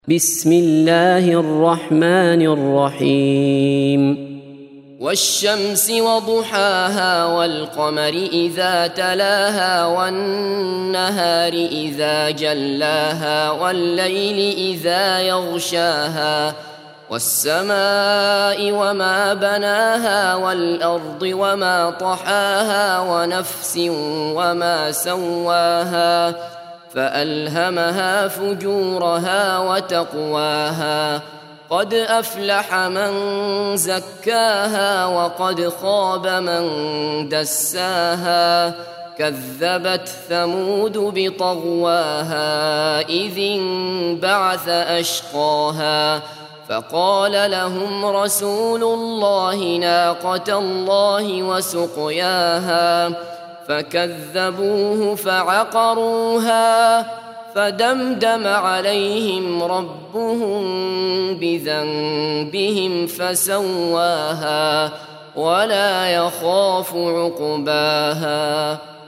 بسم الله الرحمن الرحيم والشمس وضحاها والقمر إذا تلاها والنهار إذا جلاها والليل إذا يغشاها والسماء وما بناها والأرض وما طحاها ونفس وما سواها فألهمها فجورها وتقواها قد أفلح من زكاها وقد خاب من دساها كذبت ثمود بطغواها إذ انبعث أشقاها فقال لهم رسول الله ناقة الله وسقياها فكذبوه فعقروها فدمدم عليهم ربهم بذنبهم فسواها ولا يخاف عقباها